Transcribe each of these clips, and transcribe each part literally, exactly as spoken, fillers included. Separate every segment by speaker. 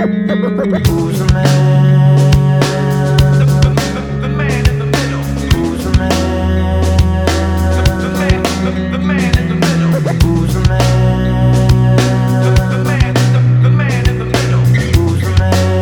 Speaker 1: Who's the man? The man in the middle. Who's the man? The man, the man in the middle. Who's the man? The man, the man in the middle. Who's the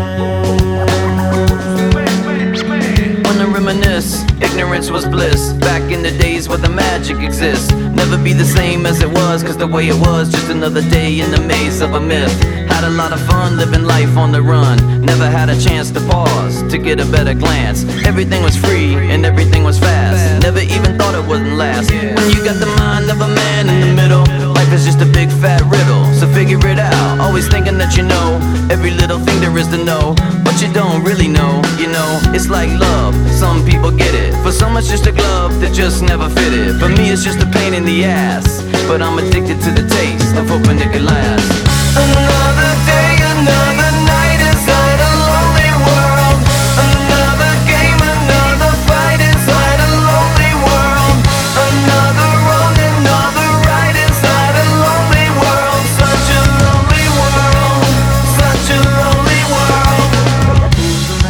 Speaker 1: man? Wanna reminisce, ignorance was bliss. Back in the days where the magic exists. Never be the same as it was, cause the way it was, just another day in the maze of a myth. Had a lot of fun living life on the run. Never had a chance to pause, to get a better glance. Everything was free and everything was fast. Never even thought it wouldn't last. When you got the mind of a man in the middle, life is just a big fat riddle, so figure it out. Always thinking that you know every little thing there is to know, but you don't really know, you know. It's like love, some people get it. For some it's just a glove that just never fitted. For me it's just a pain in the ass, but I'm addicted to the taste of hoping it could last. Another day, another night inside a lonely world. Another game, another fight inside a lonely world. Another road, another ride inside a lonely world. Such a lonely world, such a lonely world. Who's the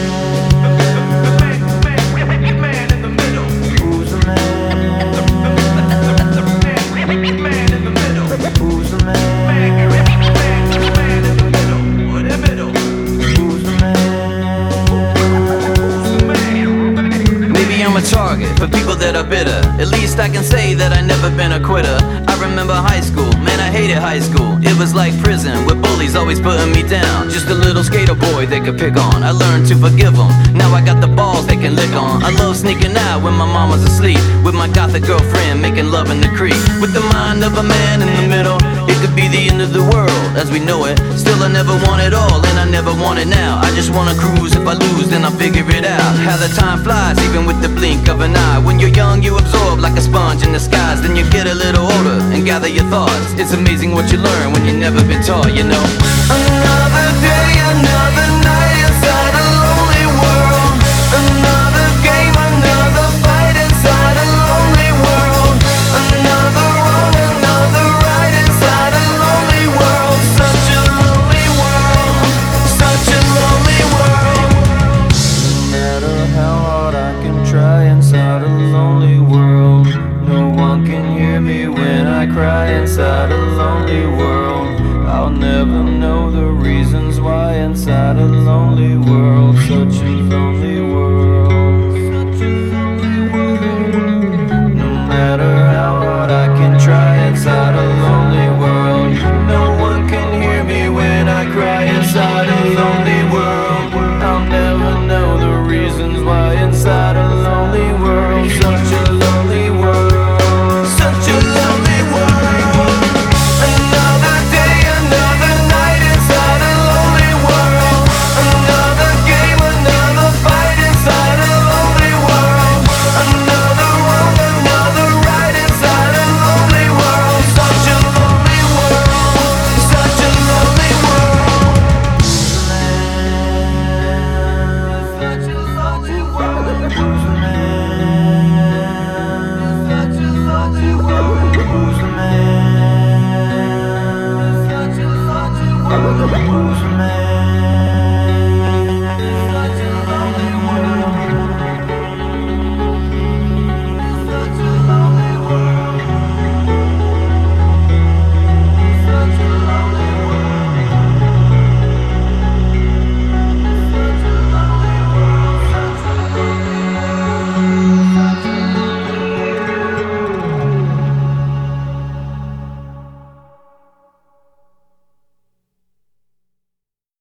Speaker 1: man? The man in the middle. Who's the man? The man in the middle. Who's the man? A target for people that are bitter. At least I can say that I never been a quitter. I remember high school, man, I hated high school. It was like prison with bullies always putting me down. Just a little skater boy they could pick on. I learned to forgive them. Now I got the balls they can lick on. I love sneaking out when my mama's asleep, with my gothic girlfriend making love in the creek. With the mind of a man in the middle, it could be the end of the world as we know it. Still I never want it all and I never want it now. I just wanna cruise, if I lose then I'll figure it out. How the time flies even with the blink of an eye. When you're young you absorb like a sponge in the skies. Then you get a little older and gather your thoughts. It's amazing what you learn when you've never been taught, you know. Another day, another night inside a lonely world. Another game, another fight inside a lonely world. Another road, another ride inside a lonely world. Such a lonely world, such a lonely world. No matter how hard I can try inside a lonely world, no one can hear me when I cry inside a lonely world. I'll never know the reasons why inside a lonely world. Such a